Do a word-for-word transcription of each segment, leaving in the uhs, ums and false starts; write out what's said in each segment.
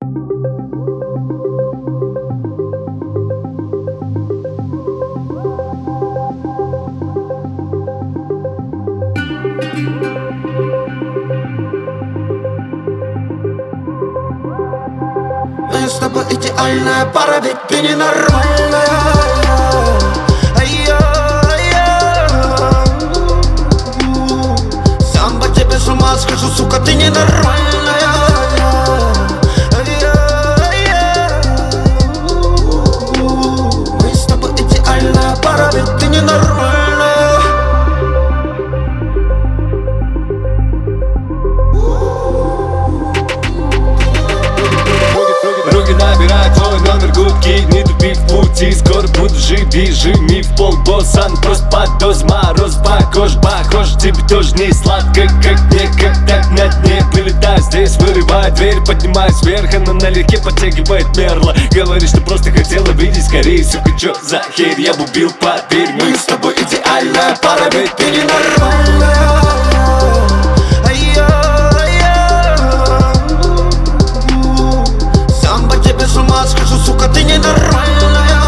Мы с тобой идеальная пара, ведь ты ненормальная. Сам по тебе с ума схожу, сука, ты ненормальная. Мы с тобой идеальная пара, ведь ты ненормальная. Руки набирай твой номер, гудки, не тупи в пути. Скоро буду живи, жми в пол, боссан. Просто поддос, мороз, похож, похож. Тебе тоже не сладко, как мне, как так на дне. Вылетаю здесь, вырываю дверь, поднимаюсь вверх. Она налегке подтягивает мерла. Говорит, что просто хотела видеть скорее. Сука, чё за херь, я бы убил, поверь. Мы с тобой идеальная пара, ведь ты ненормальная. С ума схожу, сука, ты ненормальная.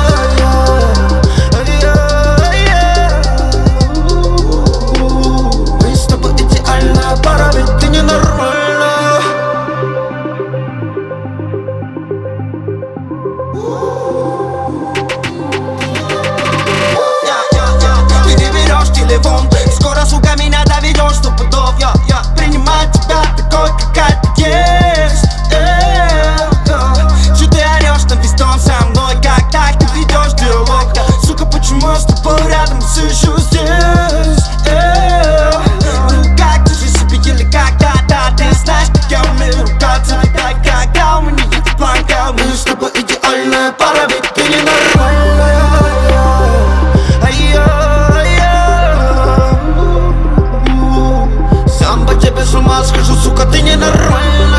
Мы с тобой идеальная пара, ведь ты ненормальная. Ты не берешь телефон, скоро, сука, меня доведешь сто пудов. Я, я принимаю тебя такой, какая ты есть. Почему с тобой рядом сижу здесь? Ну как ты же себе или когда-то? Ты знаешь, как я умею ругаться. Видать, когда у меня есть планка. Мы с тобой идеальная пара, ведь ты ненормальная. Сам по тебе с ума схожу, сука, ты ненормальная.